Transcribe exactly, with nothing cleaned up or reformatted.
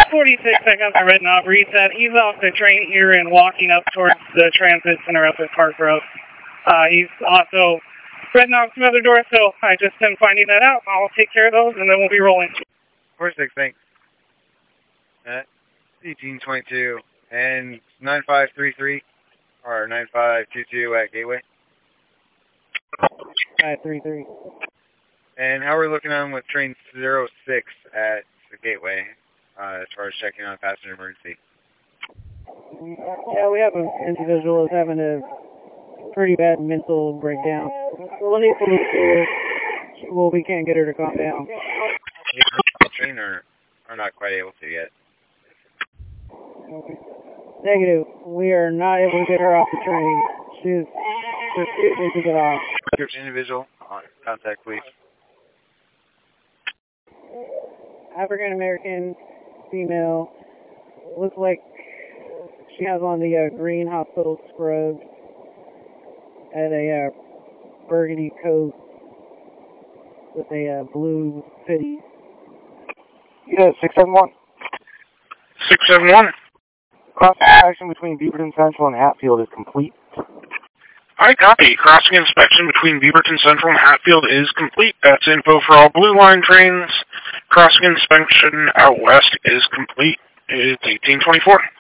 forty-six, I got the red knob reset. He's off the train here and walking up towards the transit center up at Park Road. Uh, he's also red knobbed some other doors, so I just am finding that out. I'll take care of those, and then we'll be rolling. forty-six, thanks. Uh, eighteen twenty-two and nine five three three or nine five two two at Gateway. five three three. And how are we looking on with train zero six at the Gateway uh, as far as checking on passenger emergency? Yeah, we have an individual who's having a pretty bad mental breakdown. We'll need to, well, we can't get her to calm down. The train are, are not quite able to yet. Negative. We are not able to get her off the train. She's refusing to get off. Individual, contact please. African American female. Looks like she has on the uh, green hospital scrubs and a uh, burgundy coat with a uh, blue hoodie. Yeah, six seven one. six seven one. Crossing inspection between Beaverton Central and Hatfield is complete. I copy. Crossing inspection between Beaverton Central and Hatfield is complete. That's info for all Blue Line trains. Crossing inspection out west is complete. It's eighteen twenty-four.